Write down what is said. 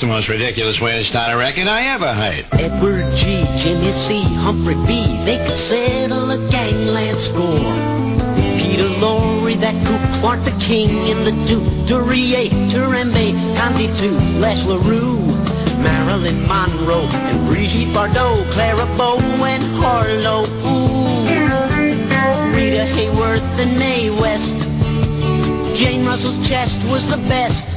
the most ridiculous way to start a record I ever heard. Edward G., Jimmy C., Humphrey B., they could settle a gangland score. Peter Lorre, that Coupe, Clark the King, and the Duke, Duryea, Turambe, Canditu, Les LaRue, Marilyn Monroe, and Brigitte Bardot, Clara Bow, and Harlow. Ooh, Rita Hayworth and Mae West. Jane Russell's chest was the best.